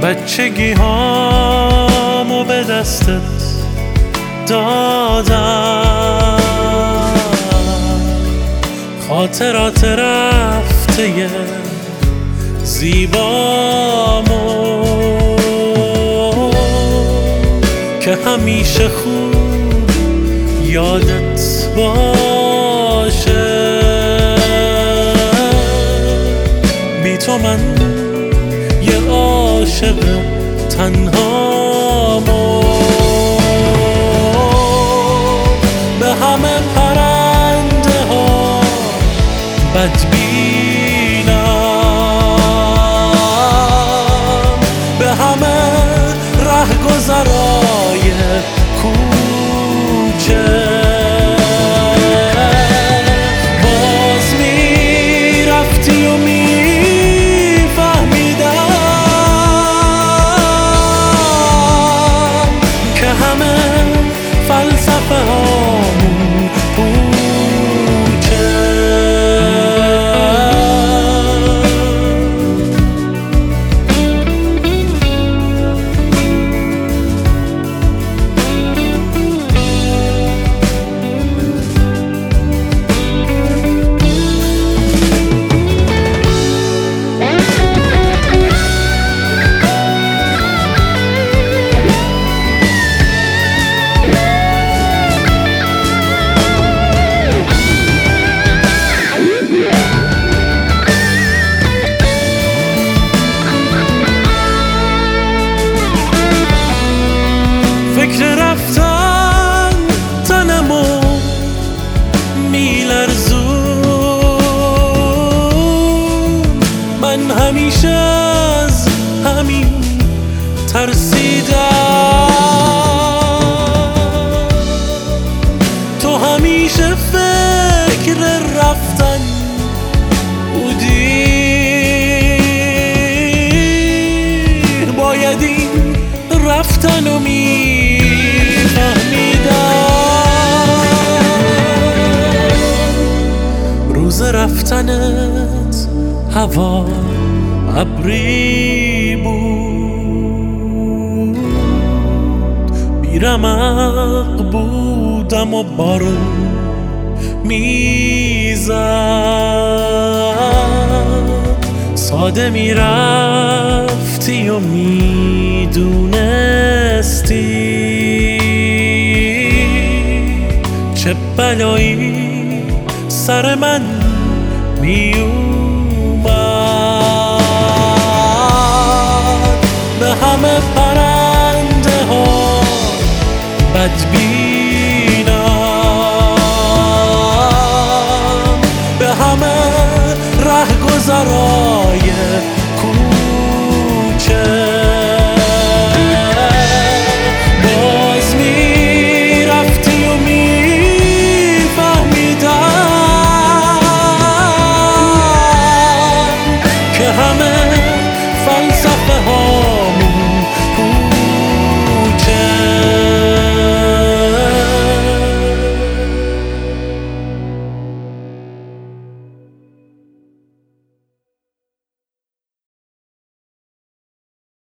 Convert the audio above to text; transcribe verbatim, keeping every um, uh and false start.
بچگی هامو به دستت دادم، خاطرات رفته زیبامو که همیشه خوب یادت باشه. بی تو من یه عاشق تنهامو به همه پرنده ها بدبینم، به همه رهگذرای کوچه باز میرفتی و میفهمیدم که همه فلسفه هامون پوچه. فکر رفتن تنمو میلرزون، من همیشه از همین ترسیدم، تو همیشه فکر رفتن بودی، باید این رفتنو می روز رفتنت هوا ابری بود، بیرمق بودم و بارون میزد، ساده میرفتی و میدونستی چه بلایی سر من می اومد. به همه پرنده ها بدبینم،